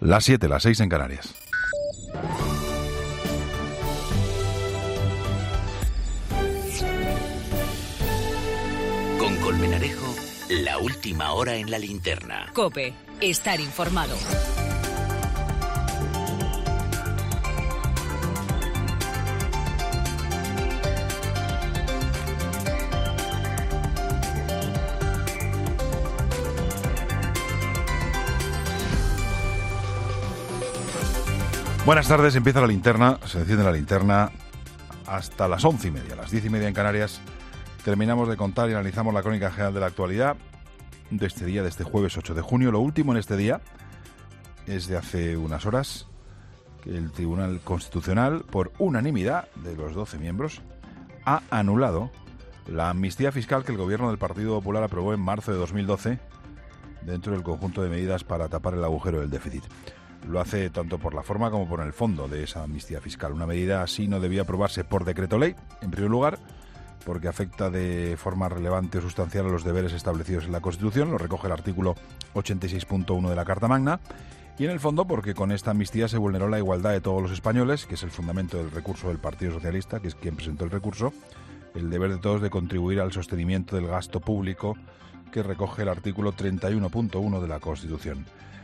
Las 7, las 6 en Canarias. Con Colmenarejo, la última hora en la linterna. COPE, estar informado. Buenas tardes, empieza la linterna, se enciende la linterna hasta las 11:30, las 10:30 en Canarias. Terminamos de contar y analizamos la crónica general de la actualidad de este día, de este jueves 8 de junio. Lo último en este día es de hace unas horas, que el Tribunal Constitucional, por unanimidad de los 12 miembros, ha anulado la amnistía fiscal que el gobierno del Partido Popular aprobó en marzo de 2012 dentro del conjunto de medidas para tapar el agujero del déficit. Lo hace tanto por la forma como por el fondo de esa amnistía fiscal. Una medida así no debía aprobarse por decreto ley, en primer lugar, porque afecta de forma relevante o sustancial a los deberes establecidos en la Constitución, lo recoge el artículo 86.1 de la Carta Magna, y en el fondo porque con esta amnistía se vulneró la igualdad de todos los españoles, que es el fundamento del recurso del Partido Socialista, que es quien presentó el recurso, el deber de todos de contribuir al sostenimiento del gasto público, que recoge el artículo 31.1 de la Constitución.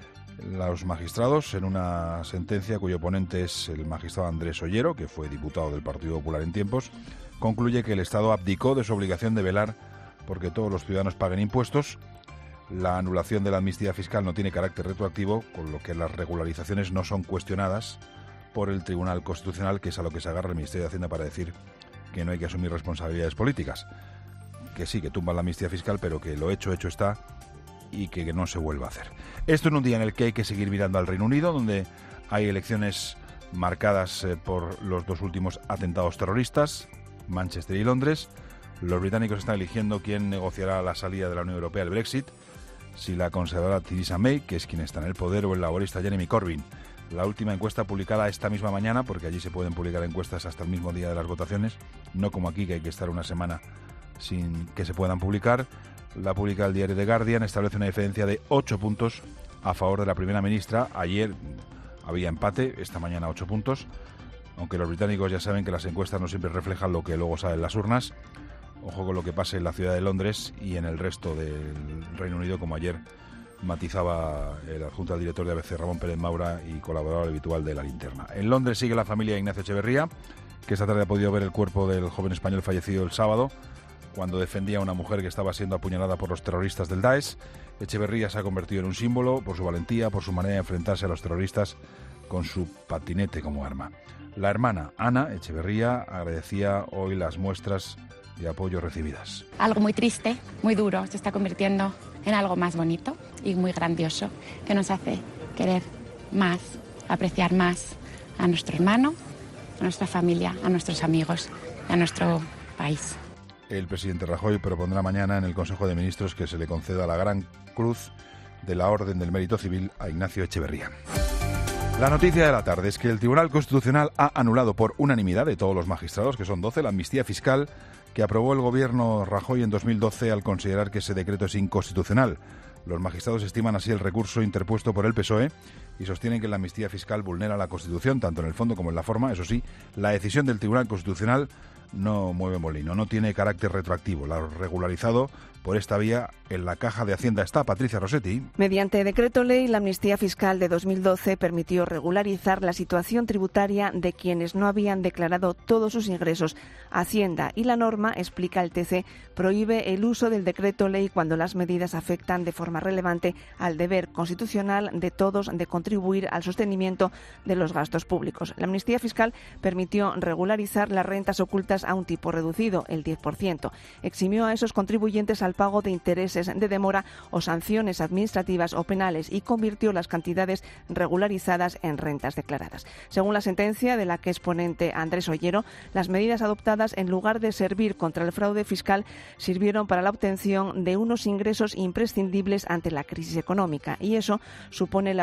Los magistrados, en una sentencia cuyo ponente es el magistrado Andrés Ollero, que fue diputado del Partido Popular en tiempos, concluye que el Estado abdicó de su obligación de velar porque todos los ciudadanos paguen impuestos. La anulación de la amnistía fiscal no tiene carácter retroactivo, con lo que las regularizaciones no son cuestionadas por el Tribunal Constitucional, que es a lo que se agarra el Ministerio de Hacienda para decir que no hay que asumir responsabilidades políticas. Que sí, que tumban la amnistía fiscal, pero que lo hecho está y que no se vuelva a hacer. Esto en un día en el que hay que seguir mirando al Reino Unido, donde hay elecciones marcadas por los dos últimos atentados terroristas, Manchester y Londres. Los británicos están eligiendo quién negociará la salida de la Unión Europea, el Brexit, si la conservadora Theresa May, que es quien está en el poder, o el laborista Jeremy Corbyn. La última encuesta publicada esta misma mañana, porque allí se pueden publicar encuestas hasta el mismo día de las votaciones, no como aquí, que hay que estar una semana sin que se puedan publicar. La publica el diario The Guardian, establece una diferencia de 8 puntos a favor de la primera ministra. Ayer había empate, esta mañana 8 puntos, aunque los británicos ya saben que las encuestas no siempre reflejan lo que luego sale en las urnas. Ojo con lo que pase en la ciudad de Londres y en el resto del Reino Unido, como ayer matizaba el adjunto al director de ABC, Ramón Pérez Maura, y colaborador habitual de La Linterna. En Londres sigue la familia de Ignacio Echeverría, que esta tarde ha podido ver el cuerpo del joven español fallecido el sábado, cuando defendía a una mujer que estaba siendo apuñalada por los terroristas del Daesh. Echeverría se ha convertido en un símbolo por su valentía, por su manera de enfrentarse a los terroristas con su patinete como arma. La hermana Ana Echeverría agradecía hoy las muestras de apoyo recibidas. Algo muy triste, muy duro, se está convirtiendo en algo más bonito y muy grandioso, que nos hace querer más, apreciar más a nuestro hermano, a nuestra familia, a nuestros amigos, a nuestro país. El presidente Rajoy propondrá mañana en el Consejo de Ministros que se le conceda la Gran Cruz de la Orden del Mérito Civil a Ignacio Echeverría. La noticia de la tarde es que el Tribunal Constitucional ha anulado por unanimidad de todos los magistrados, que son 12, la amnistía fiscal que aprobó el gobierno Rajoy en 2012 al considerar que ese decreto es inconstitucional. Los magistrados estiman así el recurso interpuesto por el PSOE y sostienen que la amnistía fiscal vulnera la Constitución, tanto en el fondo como en la forma. Eso sí, la decisión del Tribunal Constitucional no mueve molino, no tiene carácter retroactivo. Lo regularizado por esta vía en la Caja de Hacienda está Patricia Rossetti. Mediante decreto ley, la amnistía fiscal de 2012 permitió regularizar la situación tributaria de quienes no habían declarado todos sus ingresos a Hacienda, y la norma, explica el TC, prohíbe el uso del decreto ley cuando las medidas afectan de forma relevante al deber constitucional de todos de contribuir al sostenimiento de los gastos públicos. La amnistía fiscal permitió regularizar las rentas ocultas a un tipo reducido, el 10%. Eximió a esos contribuyentes al pago de intereses de demora o sanciones administrativas o penales y convirtió las cantidades regularizadas en rentas declaradas. Según la sentencia de la que es ponente Andrés Ollero, las medidas adoptadas, en lugar de servir contra el fraude fiscal, sirvieron para la obtención de unos ingresos imprescindibles ante la crisis económica, y eso supone la abdicación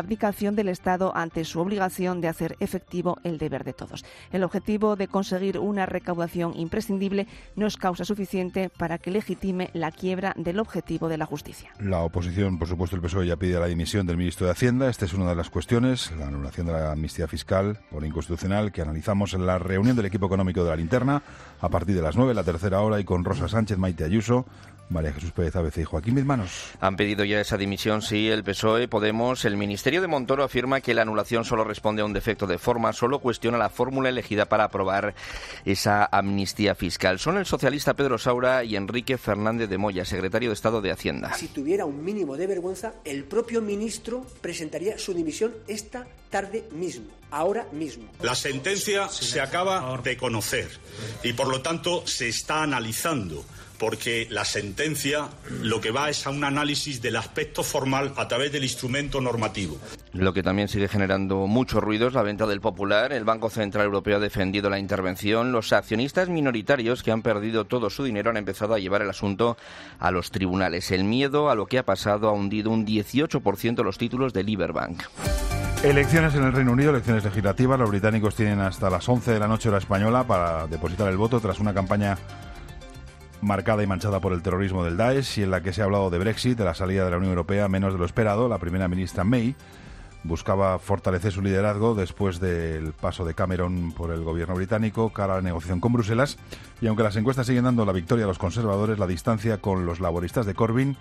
reacción del Estado ante su obligación de hacer efectivo el deber de todos. El objetivo de conseguir una recaudación imprescindible no es causa suficiente para que legitime la quiebra del objetivo de la justicia. La oposición, por supuesto, el PSOE ya pide la dimisión del ministro de Hacienda. Esta es una de las cuestiones, la anulación de la amnistía fiscal por inconstitucional, que analizamos en la reunión del equipo económico de la Linterna a partir de las 9, la tercera hora, y con Rosa Sánchez, Maite Ayuso, María Jesús Pérez ABC y Joaquín Bizmanos. Han pedido ya esa dimisión, sí, el PSOE, Podemos. El Ministerio de Montoro afirma que la anulación solo responde a un defecto de forma, solo cuestiona la fórmula elegida para aprobar esa amnistía fiscal. Son el socialista Pedro Saura y Enrique Fernández de Moya, secretario de Estado de Hacienda. Si tuviera un mínimo de vergüenza, el propio ministro presentaría su dimisión esta tarde mismo, ahora mismo. La sentencia se acaba de conocer y, por lo tanto, se está analizando, porque la sentencia lo que va es a un análisis del aspecto formal a través del instrumento normativo. Lo que también sigue generando mucho ruido es la venta del Popular. El Banco Central Europeo ha defendido la intervención. Los accionistas minoritarios que han perdido todo su dinero han empezado a llevar el asunto a los tribunales. El miedo a lo que ha pasado ha hundido un 18% los títulos de Liberbank. Elecciones en el Reino Unido, elecciones legislativas. Los británicos tienen hasta las 11 de la noche hora española para depositar el voto tras una campaña marcada y manchada por el terrorismo del Daesh, y en la que se ha hablado de Brexit, de la salida de la Unión Europea menos de lo esperado. La primera ministra May buscaba fortalecer su liderazgo después del paso de Cameron por el gobierno británico cara a la negociación con Bruselas, y aunque las encuestas siguen dando la victoria a los conservadores, la distancia con los laboristas de Corbyn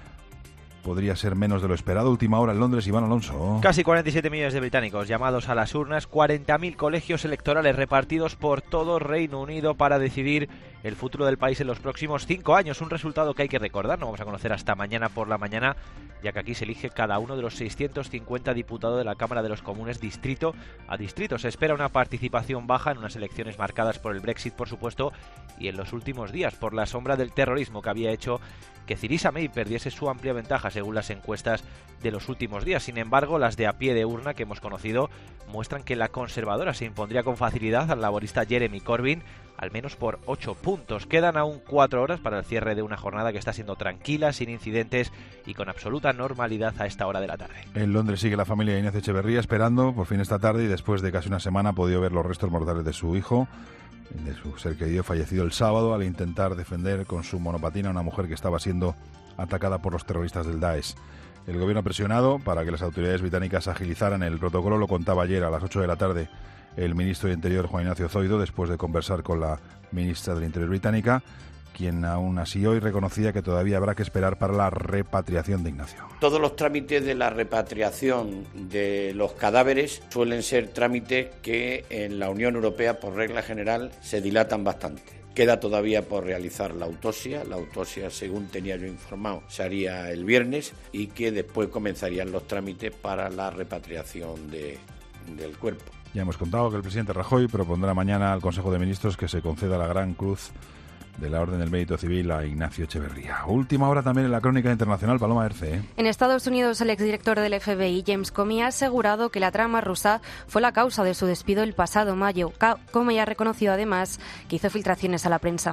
podría ser menos de lo esperado. Última hora en Londres, Iván Alonso. Casi 47 millones de británicos llamados a las urnas, 40.000 colegios electorales repartidos por todo Reino Unido para decidir el futuro del país en los próximos 5 años. Un resultado que hay que recordar, no vamos a conocer hasta mañana por la mañana, ya que aquí se elige cada uno de los 650 diputados de la Cámara de los Comunes distrito a distrito. Se espera una participación baja en unas elecciones marcadas por el Brexit, por supuesto, y en los últimos días por la sombra del terrorismo que había hecho que Theresa May perdiese su amplia ventaja según las encuestas de los últimos días. Sin embargo, las de a pie de urna que hemos conocido muestran que la conservadora se impondría con facilidad al laborista Jeremy Corbyn, al menos por 8 puntos. Quedan aún 4 horas para el cierre de una jornada que está siendo tranquila, sin incidentes y con absoluta normalidad a esta hora de la tarde. En Londres sigue la familia de Ignacio Echeverría esperando por fin esta tarde, y después de casi una semana ha podido ver los restos mortales de su hijo, de su ser querido, fallecido el sábado al intentar defender con su monopatina a una mujer que estaba siendo atacada por los terroristas del Daesh. El gobierno ha presionado para que las autoridades británicas agilizaran el protocolo. Lo contaba ayer a las 8 de la tarde el ministro de Interior, Juan Ignacio Zoido, después de conversar con la ministra del Interior británica, quien aún así hoy reconocía que todavía habrá que esperar para la repatriación de Ignacio. Todos los trámites de la repatriación de los cadáveres suelen ser trámites que en la Unión Europea, por regla general, se dilatan bastante. Queda todavía por realizar la autopsia, según tenía yo informado, se haría el viernes, y que después comenzarían los trámites para la repatriación del cuerpo. Ya hemos contado que el presidente Rajoy propondrá mañana al Consejo de Ministros que se conceda la Gran Cruz de la Orden del Mérito Civil a Ignacio Echeverría. Última hora también en la crónica internacional, Paloma Erce. En Estados Unidos, el exdirector del FBI, James Comey, ha asegurado que la trama rusa fue la causa de su despido el pasado mayo. Comey ha reconocido además que hizo filtraciones a la prensa.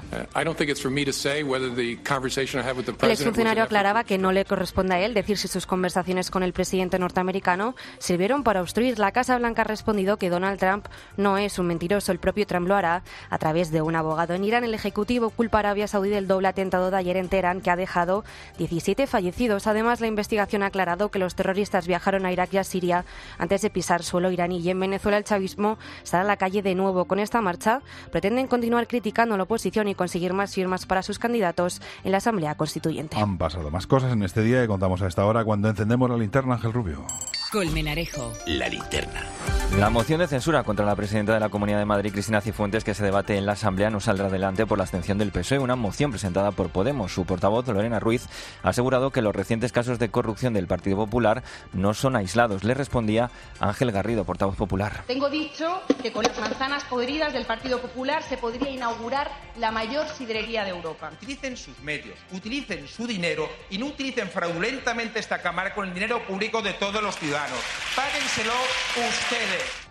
El exfuncionario aclaraba que no le corresponde a él decir si sus conversaciones con el presidente norteamericano sirvieron para obstruir. La Casa Blanca ha respondido que Donald Trump no es un mentiroso. El propio Trump lo hará a través de un abogado. En Irán, el Ejecutivo culpa a Arabia Saudí del doble atentado de ayer en Teherán, que ha dejado 17 fallecidos. Además, la investigación ha aclarado que los terroristas viajaron a Irak y a Siria antes de pisar suelo iraní. Y en Venezuela, el chavismo sale a la calle de nuevo. Con esta marcha pretenden continuar criticando a la oposición y conseguir más firmas para sus candidatos en la Asamblea Constituyente. Han pasado más cosas en este día que contamos a esta hora cuando encendemos la linterna. Ángel Rubio. Colmenarejo. La linterna. La moción de censura contra la presidenta de la Comunidad de Madrid, Cristina Cifuentes, que se debate en la Asamblea, no saldrá adelante por la abstención del PSOE. Una moción presentada por Podemos. Su portavoz, Lorena Ruiz, ha asegurado que los recientes casos de corrupción del Partido Popular no son aislados. Le respondía Ángel Garrido, portavoz popular. Tengo dicho que con las manzanas podridas del Partido Popular se podría inaugurar la mayor sidrería de Europa. Utilicen sus medios, utilicen su dinero y no utilicen fraudulentamente esta Cámara con el dinero público de todos los ciudadanos. Páguenselo ustedes.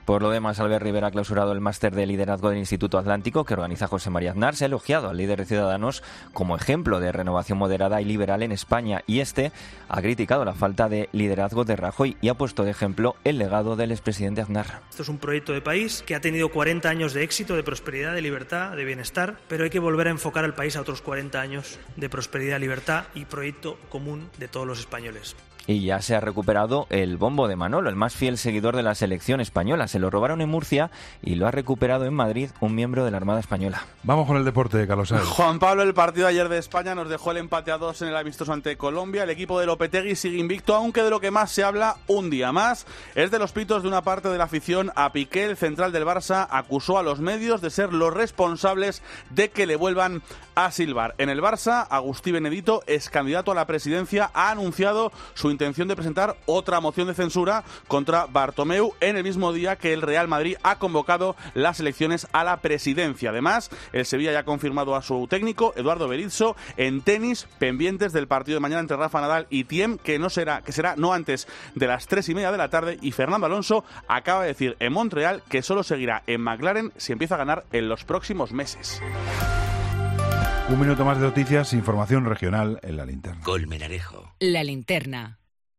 Por lo demás, Albert Rivera ha clausurado el máster de liderazgo del Instituto Atlántico que organiza José María Aznar. Se ha elogiado al líder de Ciudadanos como ejemplo de renovación moderada y liberal en España, y este ha criticado la falta de liderazgo de Rajoy y ha puesto de ejemplo el legado del expresidente Aznar. Esto es un proyecto de país que ha tenido 40 años de éxito, de prosperidad, de libertad, de bienestar, pero hay que volver a enfocar al país a otros 40 años de prosperidad, libertad y proyecto común de todos los españoles. Y ya se ha recuperado el bombo de Manolo, el más fiel seguidor de la selección española. Se lo robaron en Murcia y lo ha recuperado en Madrid un miembro de la Armada Española. Vamos con el deporte, Carlos Sainz. Juan Pablo, el partido de ayer de España nos dejó el empate a 2 en el amistoso ante Colombia. El equipo de Lopetegui sigue invicto, aunque de lo que más se habla un día más es de los pitos de una parte de la afición a Piqué. El central del Barça acusó a los medios de ser los responsables de que le vuelvan a silbar. En el Barça, Agustí Benedito, ex candidato a la presidencia, ha anunciado su intención de presentar otra moción de censura contra Bartomeu en el mismo día que el Real Madrid ha convocado las elecciones a la presidencia. Además, el Sevilla ya ha confirmado a su técnico, Eduardo Berizzo, en tenis, pendientes del partido de mañana entre Rafa Nadal y Thiem, que será no antes de las 3:30 de la tarde, y Fernando Alonso acaba de decir en Montreal que solo seguirá en McLaren si empieza a ganar en los próximos meses. Un minuto más de noticias, información regional en La Linterna. Colmenarejo. La Linterna.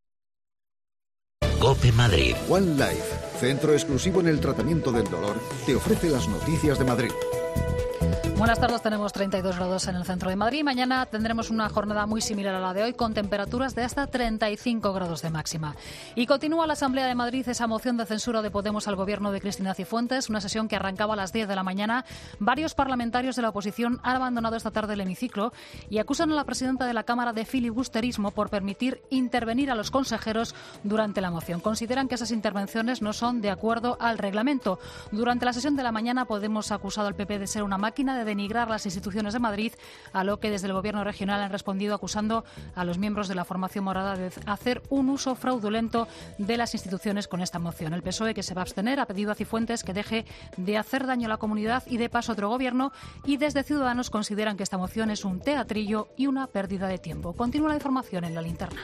COPE Madrid. One Life, centro exclusivo en el tratamiento del dolor, te ofrece las noticias de Madrid. Buenas tardes, tenemos 32 grados en el centro de Madrid. Mañana tendremos una jornada muy similar a la de hoy, con temperaturas de hasta 35 grados de máxima. Y continúa la Asamblea de Madrid esa moción de censura de Podemos al gobierno de Cristina Cifuentes, una sesión que arrancaba a las 10 de la mañana. Varios parlamentarios de la oposición han abandonado esta tarde el hemiciclo y acusan a la presidenta de la Cámara de filibusterismo por permitir intervenir a los consejeros durante la moción. Consideran que esas intervenciones no son de acuerdo al reglamento. Durante la sesión de la mañana, Podemos ha acusado al PP de ser una máquina de denigrar las instituciones de Madrid, a lo que desde el Gobierno regional han respondido acusando a los miembros de la formación morada de hacer un uso fraudulento de las instituciones con esta moción. El PSOE, que se va a abstener, ha pedido a Cifuentes que deje de hacer daño a la comunidad y dé paso a otro gobierno, y desde Ciudadanos consideran que esta moción es un teatrillo y una pérdida de tiempo. Continúa la información en La Linterna.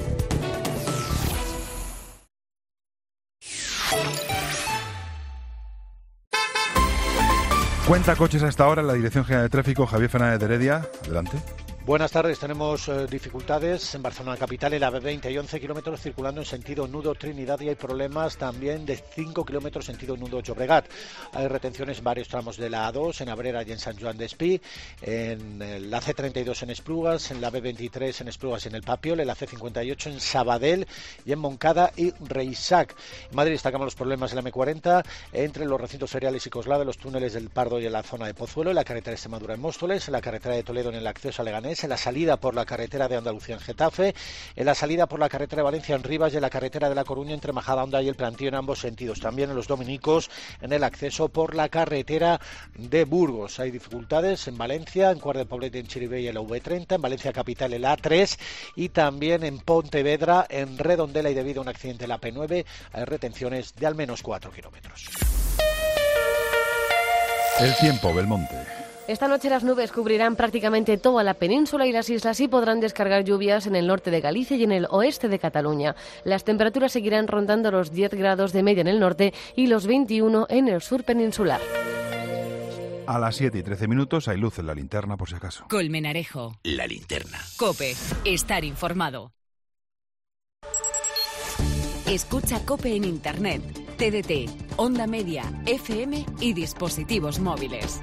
Cuenta coches a esta hora en la Dirección General de Tráfico. Javier Fernández de Heredia, adelante. Buenas tardes, tenemos dificultades en Barcelona capital, en la B20 hay 11 kilómetros circulando en sentido nudo Trinidad y hay problemas también de 5 kilómetros sentido nudo Llobregat. Hay retenciones en varios tramos de la A2, en Abrera y en San Joan d'Espí, en la C32 en Esplugas, en la B23 en Esplugas y en el Papiol, en la C58 en Sabadell y en Moncada y Reisac. En Madrid destacamos los problemas en la M40 entre los recintos feriales y Coslada, los túneles del Pardo y en la zona de Pozuelo, en la carretera de Extremadura en Móstoles, en la carretera de Toledo en el acceso a Leganés, en la salida por la carretera de Andalucía en Getafe, en la salida por la carretera de Valencia en Rivas y en la carretera de La Coruña entre Majadahonda y el Plantío en ambos sentidos. También en los Dominicos en el acceso por la carretera de Burgos. Hay dificultades en Valencia, en Cuart de Poblet y en Chirivella en la V30, en Valencia capital en la A3 y también en Pontevedra, en Redondela, y debido a un accidente en la P9 hay retenciones de al menos 4 kilómetros. El tiempo, Belmonte. Esta noche las nubes cubrirán prácticamente toda la península y las islas y podrán descargar lluvias en el norte de Galicia y en el oeste de Cataluña. Las temperaturas seguirán rondando los 10 grados de media en el norte y los 21 en el sur peninsular. A las 7:13 hay luz en La Linterna, por si acaso. Colmenarejo. La Linterna. COPE. Estar informado. Escucha COPE en Internet, TDT, Onda Media, FM y dispositivos móviles.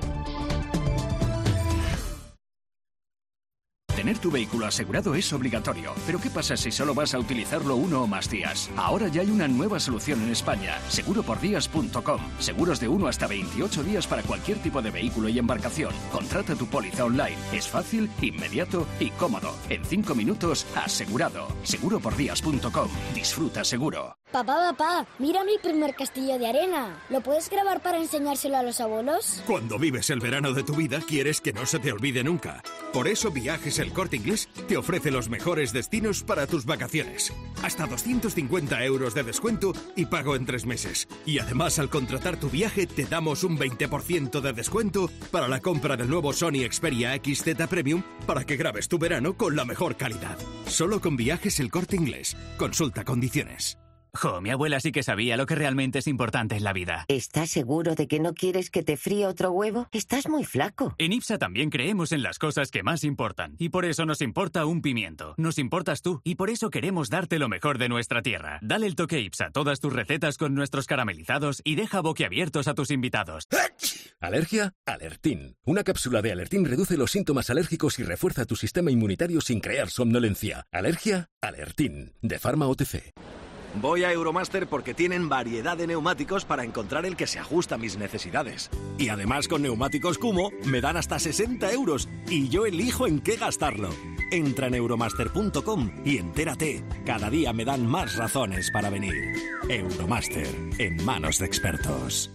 Tener tu vehículo asegurado es obligatorio, pero ¿qué pasa si solo vas a utilizarlo uno o más días? Ahora ya hay una nueva solución en España, seguropordías.com. Seguros de 1 hasta 28 días para cualquier tipo de vehículo y embarcación. Contrata tu póliza online. Es fácil, inmediato y cómodo. En 5 minutos, asegurado. Seguropordías.com. Disfruta seguro. Papá, mira mi primer castillo de arena. ¿Lo puedes grabar para enseñárselo a los abuelos? Cuando vives el verano de tu vida, quieres que no se te olvide nunca. Por eso Viajes El Corte Inglés te ofrece los mejores destinos para tus vacaciones. Hasta 250 euros de descuento y pago en 3 meses. Y además, al contratar tu viaje, te damos un 20% de descuento para la compra del nuevo Sony Xperia XZ Premium para que grabes tu verano con la mejor calidad. Solo con Viajes El Corte Inglés. Consulta condiciones. Jo, mi abuela sí que sabía lo que realmente es importante en la vida. ¿Estás seguro de que no quieres que te fríe otro huevo? Estás muy flaco. En IPSA también creemos en las cosas que más importan. Y por eso nos importa un pimiento. Nos importas tú. Y por eso queremos darte lo mejor de nuestra tierra. Dale el toque IPSA a todas tus recetas con nuestros caramelizados y deja boquiabiertos a tus invitados. ¿Alergia? Alertin. Una cápsula de Alertin reduce los síntomas alérgicos y refuerza tu sistema inmunitario sin crear somnolencia. ¿Alergia? Alertin. De Pharma OTC. Voy a Euromaster porque tienen variedad de neumáticos para encontrar el que se ajusta a mis necesidades. Y además con Neumáticos Kumho me dan hasta 60 € y yo elijo en qué gastarlo. Entra en euromaster.com y entérate. Cada día me dan más razones para venir. Euromaster, en manos de expertos.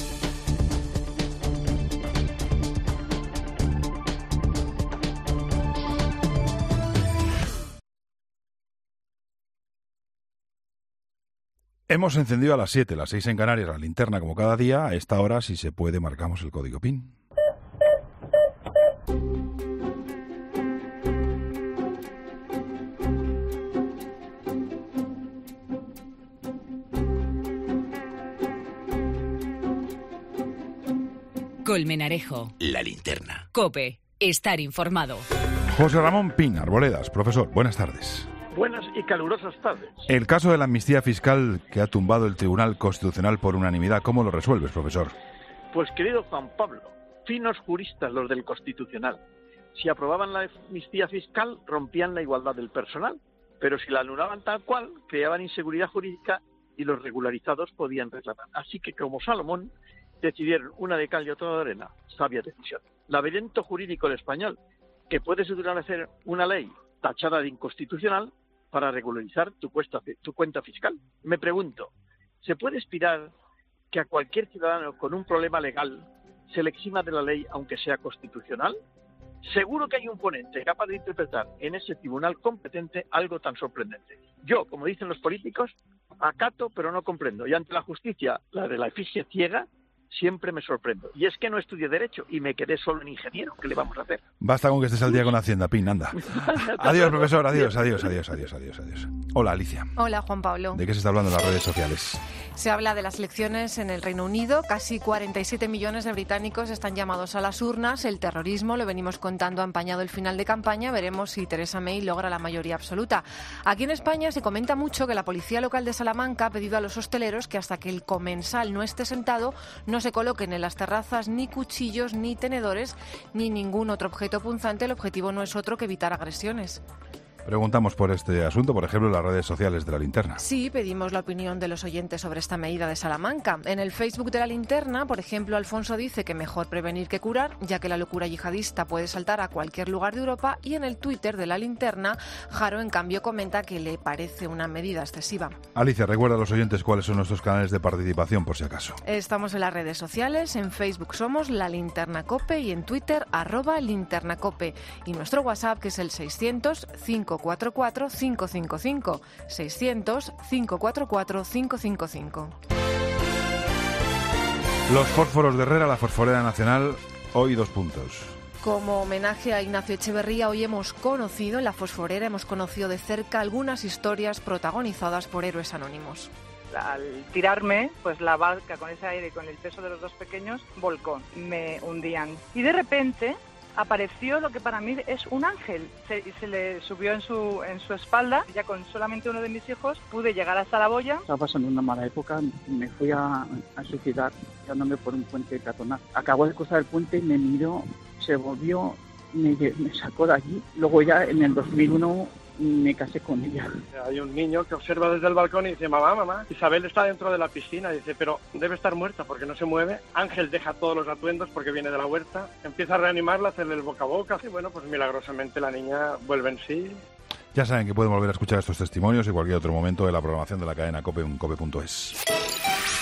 Hemos encendido a las 7, las 6 en Canarias, la linterna como cada día. A esta hora, si se puede, marcamos el código PIN. Colmenarejo. La linterna. COPE. Estar informado. José Ramón Pin, Arboledas. Profesor, buenas tardes. Buenas y calurosas tardes. El caso de la amnistía fiscal que ha tumbado el Tribunal Constitucional por unanimidad, ¿cómo lo resuelves, profesor? Pues, querido Juan Pablo, finos juristas los del Constitucional. Si aprobaban la amnistía fiscal, rompían la igualdad del personal, pero si la anulaban tal cual, creaban inseguridad jurídica y los regularizados podían reclamar. Así que, como Salomón, decidieron una de cal y otra de arena. Sabia decisión. Laberinto jurídico del español, que puedes hacer una ley tachada de inconstitucional para regularizar tu cuenta fiscal. Me pregunto, ¿se puede aspirar que a cualquier ciudadano con un problema legal se le exima de la ley aunque sea constitucional? Seguro que hay un ponente capaz de interpretar en ese tribunal competente algo tan sorprendente. Yo, como dicen los políticos, acato pero no comprendo. Y ante la justicia, la de la efigie ciega, siempre me sorprendo. Y es que no estudié Derecho y me quedé solo en Ingeniero. ¿Qué le vamos a hacer? Basta con que estés al día con Hacienda, Pin, anda. Adiós, profesor, adiós. Hola, Alicia. Hola, Juan Pablo. ¿De qué se está hablando en las redes sociales? Se habla de las elecciones en el Reino Unido. Casi 47 millones de británicos están llamados a las urnas. El terrorismo, lo venimos contando, ha empañado el final de campaña. Veremos si Theresa May logra la mayoría absoluta. Aquí en España se comenta mucho que la policía local de Salamanca ha pedido a los hosteleros que hasta que el comensal no esté sentado no se coloquen en las terrazas ni cuchillos, ni tenedores, ni ningún otro objeto punzante. El objetivo no es otro que evitar agresiones. Preguntamos por este asunto, por ejemplo, en las redes sociales de La Linterna. Sí, pedimos la opinión de los oyentes sobre esta medida de Salamanca. En el Facebook de La Linterna, por ejemplo, Alfonso dice que mejor prevenir que curar, ya que la locura yihadista puede saltar a cualquier lugar de Europa. Y en el Twitter de La Linterna, Jaro, en cambio, comenta que le parece una medida excesiva. Alicia, recuerda a los oyentes cuáles son nuestros canales de participación, por si acaso. Estamos en las redes sociales, en Facebook somos La Linterna COPE y en Twitter @linternacope. Y nuestro WhatsApp, que es el 600-544-555. 600-544-555. Los fósforos de Herrera, la fosforera nacional, hoy 2 puntos. Como homenaje a Ignacio Echeverría, hoy hemos conocido, en la fosforera, hemos conocido de cerca algunas historias protagonizadas por héroes anónimos. Al tirarme, pues la barca con ese aire y con el peso de los dos pequeños volcó, me hundían. Y de repente apareció lo que para mí es un ángel. Se le subió en su espalda. Ya con solamente uno de mis hijos pude llegar hasta la boya. Estaba pasando una mala época, me fui a suicidar tirándome por un puente peatonal. Acabó de cruzar el puente y me miró, se volvió, me sacó de allí. Luego ya en el 2001 me casé con ella. Hay un niño que observa desde el balcón y dice, mamá, Isabel está dentro de la piscina. Dice, pero debe estar muerta porque no se mueve. Ángel deja todos los atuendos porque viene de la huerta. Empieza a reanimarla, hacerle el boca a boca. Y bueno, pues milagrosamente la niña vuelve en sí. Ya saben que pueden volver a escuchar estos testimonios en cualquier otro momento de la programación de la cadena COPE en cope.es.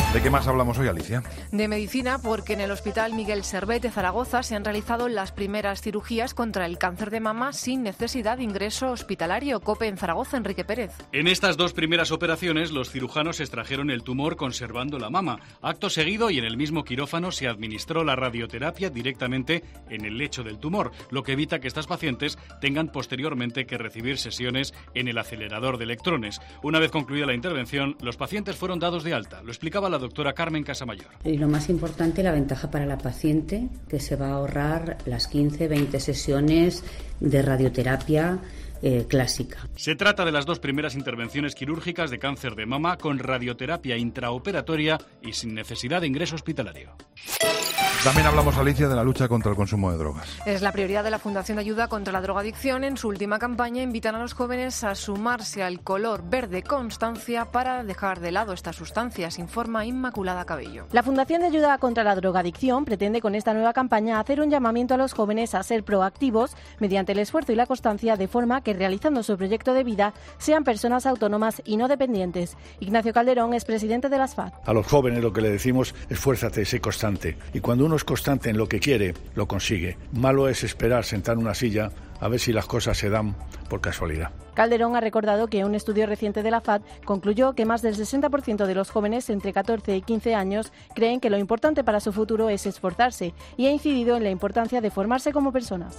¿De qué más hablamos hoy, Alicia? De medicina, porque en el Hospital Miguel Servet de Zaragoza se han realizado las primeras cirugías contra el cáncer de mama sin necesidad de ingreso hospitalario. COPE en Zaragoza, Enrique Pérez. En estas dos primeras operaciones, los cirujanos extrajeron el tumor conservando la mama. Acto seguido y en el mismo quirófano se administró la radioterapia directamente en el lecho del tumor, lo que evita que estas pacientes tengan posteriormente que recibir sesiones en el acelerador de electrones. Una vez concluida la intervención, los pacientes fueron dados de alta. Lo explicaba la doctora Carmen Casamayor. Y lo más importante, la ventaja para la paciente, que se va a ahorrar las 15-20 sesiones de radioterapia clásica. Se trata de las dos primeras intervenciones quirúrgicas de cáncer de mama con radioterapia intraoperatoria y sin necesidad de ingreso hospitalario. También hablamos, Alicia, de la lucha contra el consumo de drogas. Es la prioridad de la Fundación de Ayuda contra la Drogadicción. En su última campaña invitan a los jóvenes a sumarse al color verde Constancia para dejar de lado estas sustancias, informa Inmaculada Cabello. La Fundación de Ayuda contra la Drogadicción pretende con esta nueva campaña hacer un llamamiento a los jóvenes a ser proactivos mediante el esfuerzo y la constancia, de forma que realizando su proyecto de vida sean personas autónomas y no dependientes. Ignacio Calderón es presidente de la ASFAD. A los jóvenes lo que le decimos: esfuérzate, sé constante. Y cuando uno es constante en lo que quiere, lo consigue. Malo es esperar sentar en una silla a ver si las cosas se dan por casualidad. Calderón ha recordado que un estudio reciente de la FAD concluyó que más del 60% de los jóvenes entre 14 y 15 años creen que lo importante para su futuro es esforzarse, y ha incidido en la importancia de formarse como personas.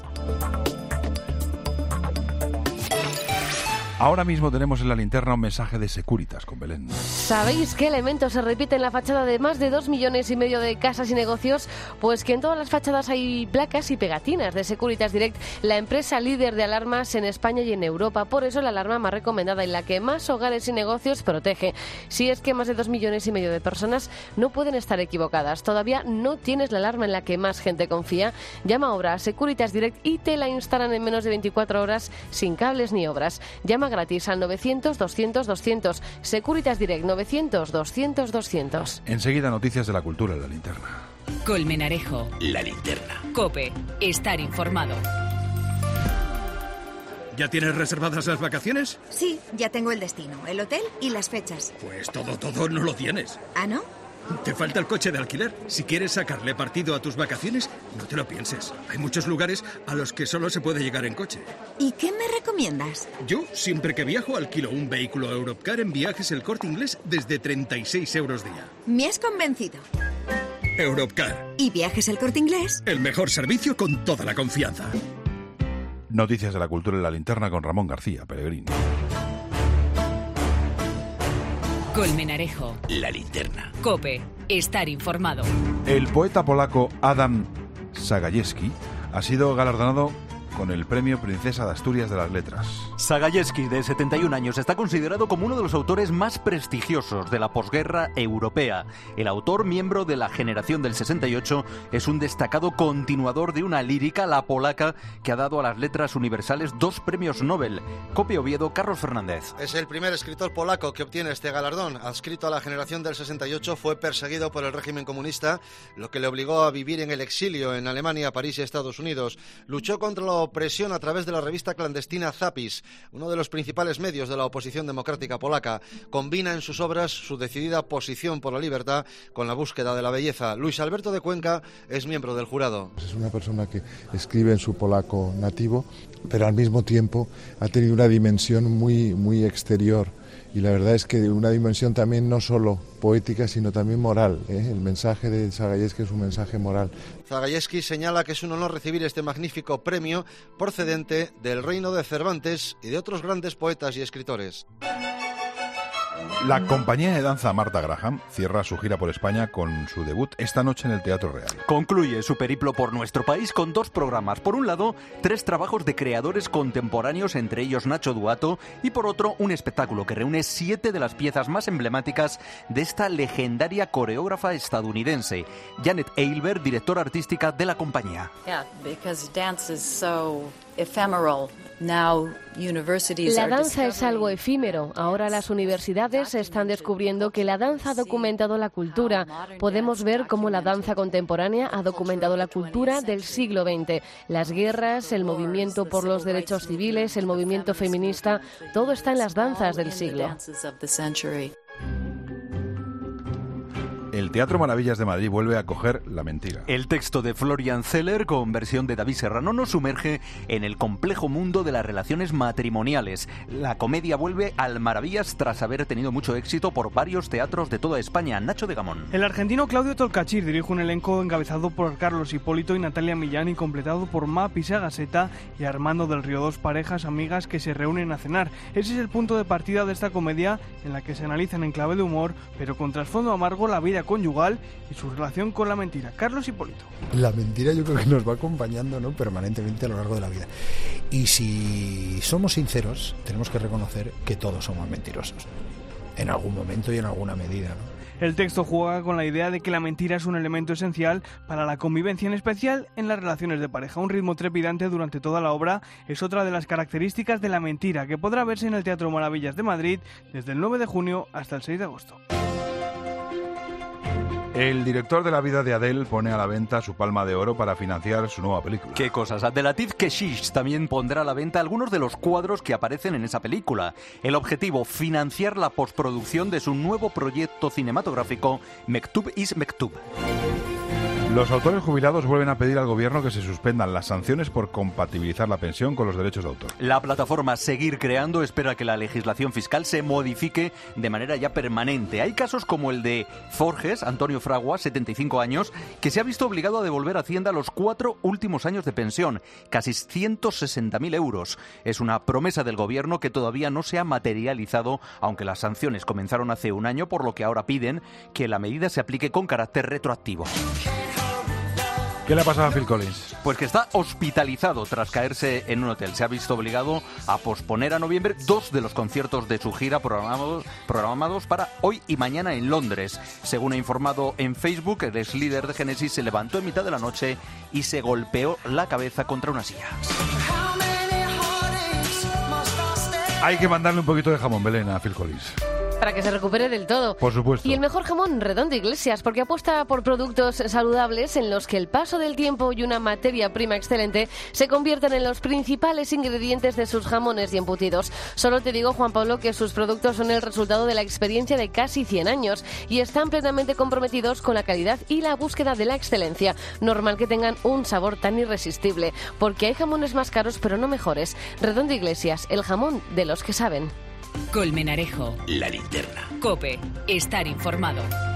Ahora mismo tenemos en la linterna un mensaje de Securitas con Belén. ¿Sabéis qué elemento se repite en la fachada de más de 2,5 millones de casas y negocios? Pues que en todas las fachadas hay placas y pegatinas de Securitas Direct, la empresa líder de alarmas en España y en Europa. Por eso la alarma más recomendada y la que más hogares y negocios protege. Si es que más de 2,5 millones de personas no pueden estar equivocadas. Todavía no tienes la alarma en la que más gente confía. Llama ahora a Securitas Direct y te la instalan en menos de 24 horas sin cables ni obras. Llama gratis al 900-200-200. Securitas Direct 900-200-200. Enseguida, noticias de la cultura en la linterna. Colmenarejo. La linterna. COPE. Estar informado. ¿Ya tienes reservadas las vacaciones? Sí, ya tengo el destino, el hotel y las fechas. Pues todo no lo tienes. ¿Ah, no? Te falta el coche de alquiler. Si quieres sacarle partido a tus vacaciones, no te lo pienses. Hay muchos lugares a los que solo se puede llegar en coche. ¿Y qué me recomiendas? Yo, siempre que viajo, alquilo un vehículo Europcar en Viajes El Corte Inglés desde 36 euros día. Me has convencido. Europcar. ¿Y Viajes El Corte Inglés? El mejor servicio con toda la confianza. Noticias de la cultura en la linterna con Ramón García Pellegrini. Colmenarejo. La linterna. COPE. Estar informado. El poeta polaco Adam Sagajewski ha sido galardonado con el premio Princesa de Asturias de las Letras. Sagajewski, de 71 años, está considerado como uno de los autores más prestigiosos de la posguerra europea. El autor, miembro de la generación del 68, es un destacado continuador de una lírica, la polaca, que ha dado a las letras universales 2 premios Nobel. Copia Oviedo, Carlos Fernández. Es el primer escritor polaco que obtiene este galardón. Adscrito a la generación del 68, fue perseguido por el régimen comunista, lo que le obligó a vivir en el exilio en Alemania, París y Estados Unidos. Luchó contra la opresión a través de la revista clandestina Zapis, uno de los principales medios de la oposición democrática polaca. Combina en sus obras su decidida posición por la libertad con la búsqueda de la belleza. Luis Alberto de Cuenca es miembro del jurado. Es una persona que escribe en su polaco nativo, pero al mismo tiempo ha tenido una dimensión muy exterior. Y la verdad es que una dimensión también no solo poética, sino también moral. El mensaje de Sagajewski es un mensaje moral. Sagajewski señala que es un honor recibir este magnífico premio procedente del reino de Cervantes y de otros grandes poetas y escritores. La compañía de danza Martha Graham cierra su gira por España con su debut esta noche en el Teatro Real. Concluye su periplo por nuestro país con 2 programas. Por un lado, 3 trabajos de creadores contemporáneos, entre ellos Nacho Duato, y por otro, un espectáculo que reúne 7 de las piezas más emblemáticas de esta legendaria coreógrafa estadounidense. Janet Eilber, directora artística de la compañía. Because dance is so ephemeral. Now universities La are danza es discovering... algo efímero. Ahora las universidades están descubriendo que la danza ha documentado la cultura. Podemos ver cómo la danza contemporánea ha documentado la cultura del siglo XX. Las guerras, el movimiento por los derechos civiles, el movimiento feminista, todo está en las danzas del siglo. El Teatro Maravillas de Madrid vuelve a acoger La Mentira. El texto de Florian Zeller, con versión de David Serrano, nos sumerge en el complejo mundo de las relaciones matrimoniales. La comedia vuelve al Maravillas tras haber tenido mucho éxito por varios teatros de toda España. Nacho de Gamón. El argentino Claudio Tolcachir dirige un elenco encabezado por Carlos Hipólito y Natalia Millán y completado por Ma Pisagaceta y Armando del Río, dos parejas amigas que se reúnen a cenar. Ese es el punto de partida de esta comedia, en la que se analizan en clave de humor, pero con trasfondo amargo, la vida conyugal y su relación con la mentira. Carlos Hipólito. La mentira yo creo que nos va acompañando, ¿no?, permanentemente a lo largo de la vida. Y si somos sinceros, tenemos que reconocer que todos somos mentirosos, en algún momento y en alguna medida, ¿no? El texto juega con la idea de que la mentira es un elemento esencial para la convivencia, en especial en las relaciones de pareja. Un ritmo trepidante durante toda la obra es otra de las características de La Mentira, que podrá verse en el Teatro Maravillas de Madrid desde el 9 de junio hasta el 6 de agosto. El director de La vida de Adele pone a la venta su Palma de Oro para financiar su nueva película. ¿Qué cosas? Abdelatif Kechiche también pondrá a la venta algunos de los cuadros que aparecen en esa película. El objetivo, financiar la postproducción de su nuevo proyecto cinematográfico, Mektub is Mektub. Los autores jubilados vuelven a pedir al gobierno que se suspendan las sanciones por compatibilizar la pensión con los derechos de autor. La plataforma Seguir Creando espera que la legislación fiscal se modifique de manera ya permanente. Hay casos como el de Forges, Antonio Fragua, 75 años, que se ha visto obligado a devolver a Hacienda los 4 últimos años de pensión, casi 160.000 euros. Es una promesa del gobierno que todavía no se ha materializado, aunque las sanciones comenzaron hace un año, por lo que ahora piden que la medida se aplique con carácter retroactivo. ¿Qué le ha pasado a Phil Collins? Pues que está hospitalizado tras caerse en un hotel. Se ha visto obligado a posponer a noviembre 2 de los conciertos de su gira programados para hoy y mañana en Londres. Según ha informado en Facebook, el ex líder de Genesis se levantó en mitad de la noche y se golpeó la cabeza contra una silla. Hay que mandarle un poquito de jamón, Belén, a Phil Collins. Para que se recupere del todo. Por supuesto. Y el mejor jamón, Redondo Iglesias, porque apuesta por productos saludables en los que el paso del tiempo y una materia prima excelente se convierten en los principales ingredientes de sus jamones y embutidos. Solo te digo, Juan Pablo, que sus productos son el resultado de la experiencia de casi 100 años y están plenamente comprometidos con la calidad y la búsqueda de la excelencia. Normal que tengan un sabor tan irresistible, porque hay jamones más caros pero no mejores. Redondo Iglesias, el jamón de los que saben. Colmenarejo. La linterna. COPE. Estar informado.